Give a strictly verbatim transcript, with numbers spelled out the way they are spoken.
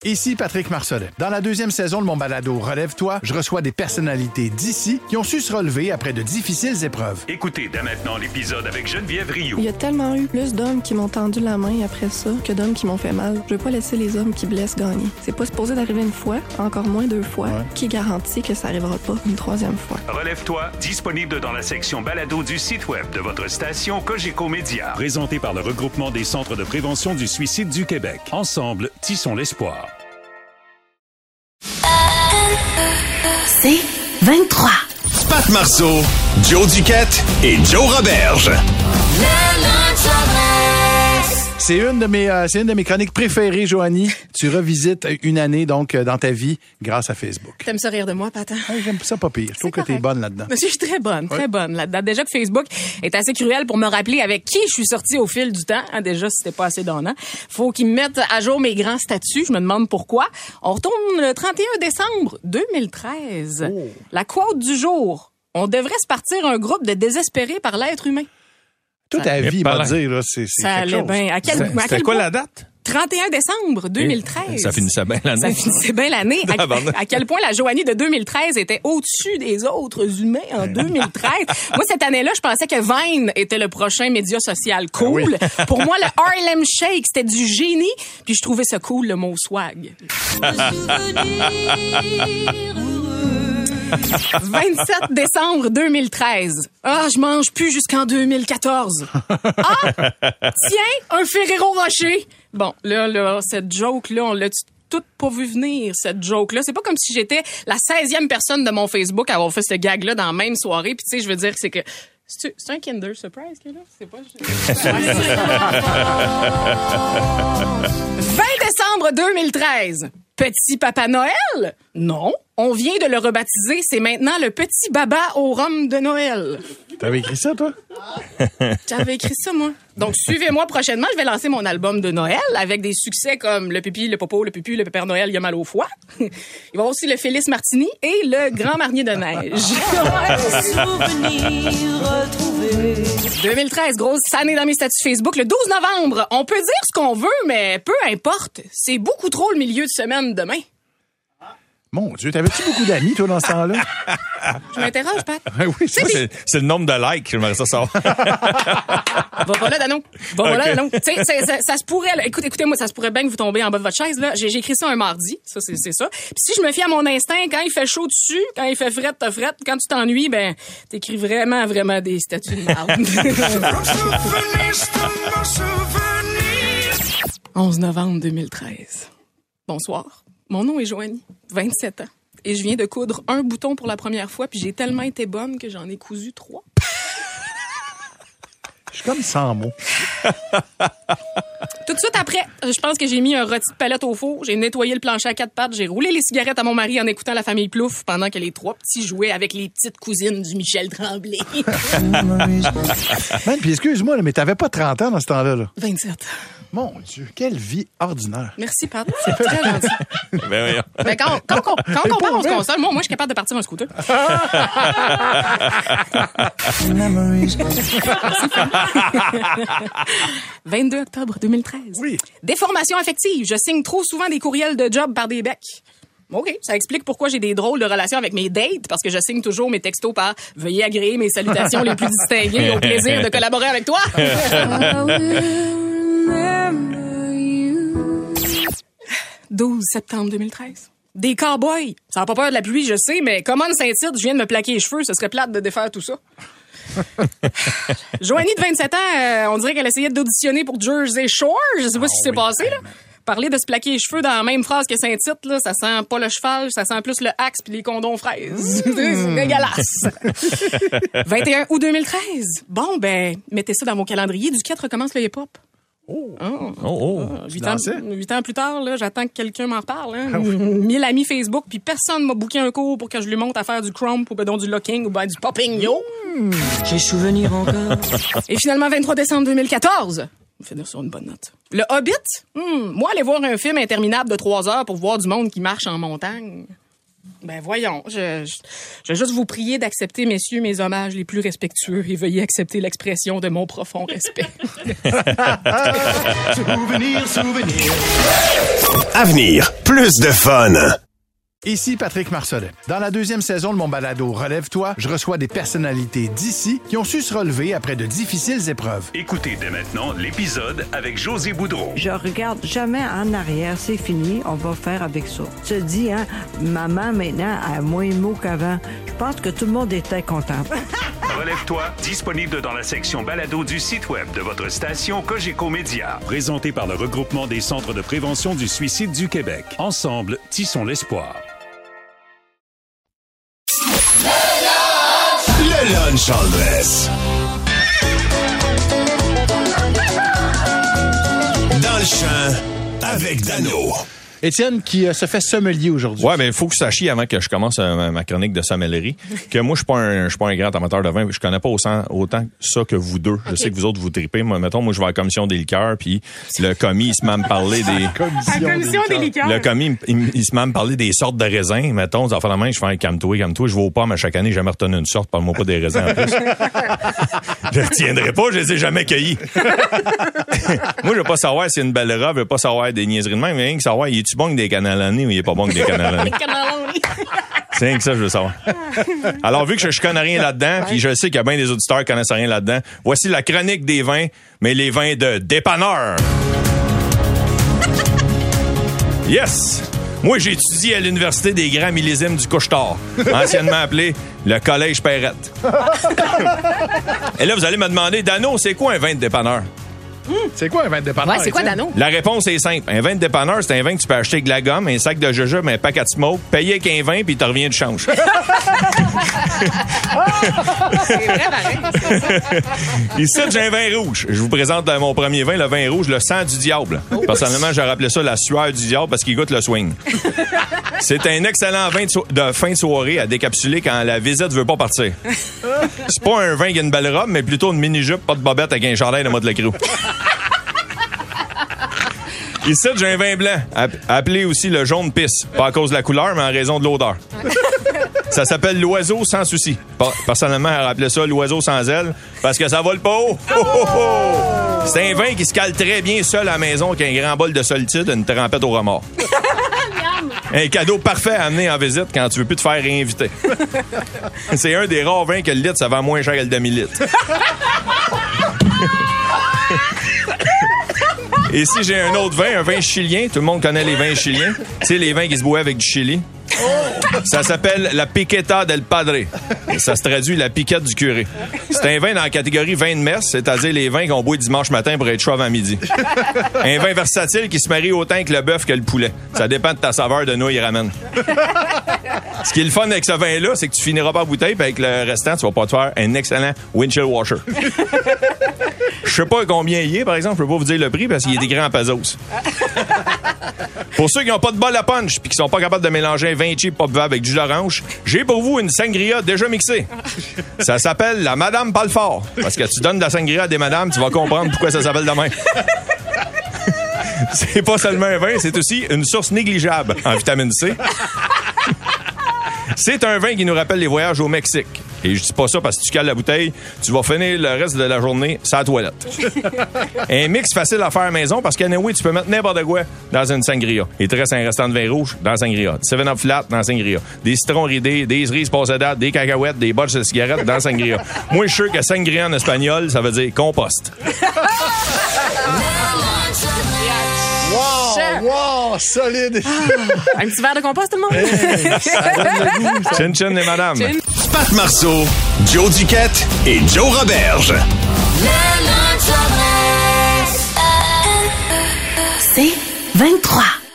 Ici Patrick Marcelet. Dans la deuxième saison de mon balado Relève-toi, je reçois des personnalités d'ici qui ont su se relever après de difficiles épreuves. Écoutez dès maintenant l'épisode avec Geneviève Rioux. Il y a tellement eu plus d'hommes qui m'ont tendu la main après ça que d'hommes qui m'ont fait mal. Je veux pas laisser les hommes qui blessent gagner. C'est pas supposé d'arriver une fois, encore moins deux fois. Ouais. Qui garantit que ça arrivera pas une troisième fois? Relève-toi, disponible dans la section balado du site web de votre station Cogeco Média. Présenté par le regroupement des centres de prévention du suicide du Québec. Ensemble, tissons l'espoir. C'est vingt-trois. Pat Marceau, Joe Duquette et Joe Roberge. C'est une de mes, euh, c'est une de mes chroniques préférées, Joanie. Tu revisites une année, donc, euh, dans ta vie, grâce à Facebook. T'aimes ça rire de moi, Pat? Ouais, j'aime ça pas pire. Je trouve que t'es bonne là-dedans. Je suis très bonne, très ouais. bonne là-dedans. Déjà que Facebook est assez cruel pour me rappeler avec qui je suis sortie au fil du temps. Hein, déjà, c'était pas assez donnant. Faut qu'ils me mettent à jour mes grands statuts. Je me demande pourquoi. On retourne le trente et un décembre deux mille treize. Oh. La quote du jour. On devrait se partir un groupe de désespérés par l'être humain. Toute ta vie, va dire, là, c'est, c'est ça quelque allait chose. Bien. À quel, C'était, à quel quoi point? La date? trente et un décembre deux mille treize. Ça finissait bien l'année. Ça finissait bien l'année. À, à quel point la Joanie de deux mille treize était au-dessus des autres humains en deux mille treize. Moi, cette année-là, je pensais que Vine était le prochain média social cool. Ah oui. Pour moi, le Harlem Shake, c'était du génie. Puis je trouvais ça cool, le mot swag. vingt-sept décembre deux mille treize. Ah, je mange plus jusqu'en deux mille quatorze. Ah, tiens, un Ferrero Rocher. Bon, là, là, cette joke-là, on l'a toute pas vu venir, cette joke-là. C'est pas comme si j'étais la seizième personne de mon Facebook à avoir fait ce gag-là dans la même soirée. Puis tu sais, je veux dire, c'est que... C'est, c'est un Kinder Surprise, là? C'est pas... vingt décembre deux mille treize. Petit Papa Noël? Non. On vient de le rebaptiser. C'est maintenant le Petit Baba au rhum de Noël. T'avais écrit ça, toi? J'avais écrit ça, moi. Donc, suivez-moi prochainement. Je vais lancer mon album de Noël avec des succès comme Le Pipi, le Popo, le Pupu, le Père Noël, il y a mal au foie. Il va y avoir aussi le Félix Martini et le Grand Marnier de Neige. deux mille treize, grosse année dans mes statuts Facebook. Le douze novembre, on peut dire ce qu'on veut, mais peu importe. C'est beaucoup trop le milieu de semaine demain. Mon Dieu, t'avais-tu beaucoup d'amis, toi, dans ce temps-là? Je m'interroge, Pat. Oui, c'est, c'est, c'est le nombre de likes, j'aimerais ça savoir. Va voilà, Dano. Va okay. voilà, Dano. Tu sais, ça, ça, ça se pourrait, là, écoute, écoutez-moi, ça se pourrait bien que vous tombiez en bas de votre chaise, là. J'ai, j'ai écrit ça un mardi. Ça, c'est, c'est ça. Puis si je me fie à mon instinct, quand il fait chaud dessus, quand il fait frette, t'as frette. Quand tu t'ennuies, ben, t'écris vraiment, vraiment des statuts de merde. onze novembre deux mille treize. Bonsoir. Mon nom est Joanie, vingt-sept ans. Et je viens de coudre un bouton pour la première fois, puis j'ai tellement été bonne que j'en ai cousu trois. Je suis comme sans mots. Tout de suite après, je pense que j'ai mis un rôti de palette au four, j'ai nettoyé le plancher à quatre pattes, j'ai roulé les cigarettes à mon mari en écoutant La Famille Plouffe pendant que les trois petits jouaient avec les petites cousines du Michel Tremblay. Man, puis excuse-moi, là, mais t'avais pas trente ans dans ce temps-là, là. vingt-sept. Mon Dieu, quelle vie ordinaire. Merci, Pat. C'est très gentil. Ben oui. Mais quand, quand, quand, quand on compare, on se console. Moi, moi, je suis capable de partir un scooter. vingt-deux octobre deux mille treize. Oui. Déformation affective. Je signe trop souvent des courriels de job par des becs. OK, ça explique pourquoi j'ai des drôles de relations avec mes dates, parce que je signe toujours mes textos par « Veuillez agréer mes salutations les plus distinguées, au plaisir de collaborer avec toi. » douze septembre deux mille treize. Des cow-boys. Ça n'a pas peur de la pluie, je sais, mais comment Saint-Tite, je viens de me plaquer les cheveux, ce serait plate de défaire tout ça. Joanie de vingt-sept ans, euh, on dirait qu'elle essayait d'auditionner pour Jersey Shore. Je sais pas oh, ce qui s'est oui. passé, là. Parler de se plaquer les cheveux dans la même phrase que Saint-Tite, là, ça sent pas le cheval, ça sent plus le axe puis les condoms fraises. Mmh. C'est dégueulasse. vingt et un août deux mille treize. Bon, ben, mettez ça dans vos calendriers. Duquette recommence le hip-hop. Oh. Oh. Oh, oh. Ah, huit, ans, huit ans plus tard, là, j'attends que quelqu'un m'en reparle. Hein. Ah oui. mille amis Facebook, puis personne m'a booké un cours pour que je lui montre à faire du crump ou ben, donc, du locking ou ben, du popping, yo. Mmh. J'ai souvenir encore. Et finalement, vingt-trois décembre deux mille quatorze. On va finir sur une bonne note. Le Hobbit? Hmm, moi, aller voir un film interminable de trois heures pour voir du monde qui marche en montagne. Ben voyons, je, je, je vais juste vous prier d'accepter, messieurs, mes hommages les plus respectueux et veuillez accepter l'expression de mon profond respect. Souvenir, souvenir. Avenir, plus de fun. Ici Patrick Marcelet. Dans la deuxième saison de mon balado Relève-toi, je reçois des personnalités d'ici qui ont su se relever après de difficiles épreuves. Écoutez dès maintenant l'épisode avec José Boudreau. Je regarde jamais en arrière, c'est fini, on va faire avec ça. Tu te dis, hein, maman maintenant a moins de mots qu'avant. Je pense que tout le monde était content. Relève-toi, disponible dans la section balado du site web de votre station Cogeco Média. Présenté par le regroupement des centres de prévention du suicide du Québec. Ensemble, tissons l'espoir. Le lunch en dress. Dans le champ, avec Dano. Étienne qui euh, se fait sommelier aujourd'hui. Ouais, mais il faut que vous sachiez avant que je commence euh, ma, ma chronique de sommellerie que moi je suis pas un je suis pas un grand amateur de vin, je connais pas autant autant ça que vous deux. Okay. Je sais que vous autres vous tripez. Moi mettons moi je vais à la commission des liqueurs puis le commis il se met à me parler des la commission des liqueurs. Le commis il, il se met à me parler des sortes de raisins, mettons, ça fait la main, je fais un calme-toi, calme-toi, je vais au pomme à chaque année, j'ai jamais retenu une sorte, parle-moi pas des raisins en plus. Je retiendrai pas, je les ai jamais cueillis. Moi je veux pas savoir si c'est une belle robe, je veux pas savoir des niaiseries de même, mais rien que savoir il est-tu bon que des cannelloni ou il est pas bon que des cannelloni? C'est rien que ça, je veux savoir. Alors, vu que je, je connais rien là-dedans, puis je sais qu'il y a bien des auditeurs qui connaissent rien là-dedans, voici la chronique des vins, mais les vins de dépanneur. Yes! Moi, j'ai étudié à l'Université des Grands Millésimes du Couche-Tard, anciennement appelé le Collège Perrette. Et là, vous allez me demander, Dano, c'est quoi un vin de dépanneur? Mmh. C'est quoi un vin de dépanneur? Ouais, c'est quoi, Dano? La réponse est simple. Un vin de dépanneur, c'est un vin que tu peux acheter avec de la gomme, un sac de jujube, un paquet de smoke, payer avec un vin, puis tu reviens du change. C'est vrai, pareil. Ici, j'ai un vin rouge. Je vous présente mon premier vin, le vin rouge, le sang du diable. Oh, personnellement, j'ai rappelé ça la sueur du diable parce qu'il goûte le swing. C'est un excellent vin de, so- de fin de soirée à décapsuler quand la visite veut pas partir. C'est pas un vin qui a une belle robe, mais plutôt une mini-jupe, pas de bobette avec un chandail de Motley Crue. Ici, j'ai un vin blanc, appelé aussi le jaune pisse. Pas à cause de la couleur, mais en raison de l'odeur. Ça s'appelle l'oiseau sans souci. Personnellement, elle rappelait ça l'oiseau sans aile, parce que ça vole pas haut. Oh, oh, oh. C'est un vin qui se cale très bien seul à la maison avec un grand bol de solitude et une trempette au remords. Un cadeau parfait à amener en visite quand tu veux plus te faire réinviter. C'est un des rares vins que le litre, ça vend moins cher que le demi-litre. Et si j'ai un autre vin, un vin chilien, tout le monde connaît les vins chiliens. Tu sais, les vins qui se boivent avec du chili. Ça s'appelle la Piqueta del Padre. Ça se traduit la piquette du curé. C'est un vin dans la catégorie vin de messe, c'est-à-dire les vins qu'on boit dimanche matin pour être chaud avant midi. Un vin versatile qui se marie autant avec le bœuf que le poulet. Ça dépend de ta saveur de nouilles ramen. Ce qui est le fun avec ce vin-là, c'est que tu finiras pas en bouteille, puis avec le restant, tu vas pas te faire un excellent windshield washer. Je sais pas combien il est, par exemple, je peux pas vous dire le prix parce qu'il est écrit en pesos. Pour ceux qui n'ont pas de bol à punch puis qui sont pas capables de mélanger un vin cheap pas buvable avec du jus d'orange, j'ai pour vous une sangria déjà mixée. Ça s'appelle la Madame Palfort. Parce que tu donnes de la sangria à des madames, tu vas comprendre pourquoi ça s'appelle de même. C'est pas seulement un vin, c'est aussi une source négligeable en vitamine C. C'est un vin qui nous rappelle les voyages au Mexique. Et je dis pas ça parce que tu cales la bouteille, tu vas finir le reste de la journée sur la toilette. Un mix facile à faire à la maison parce qu'anyway, tu peux mettre n'importe quoi dans une sangria. Il te reste un restant de vin rouge dans la sangria. seven up flat dans la sangria. Des citrons ridés, des cerises passées date, des cacahuètes, des botches de cigarettes dans la sangria. Moi, je suis sûr que sangria en espagnol, ça veut dire compost. Wow, wow, solide. Ah, un petit verre de compost, tout le monde? Hey, ça donne le goût, ça. Chin chin les madames. Chin. Pat Marceau, Joe Duquette et Joe Roberge. C'est vingt-trois.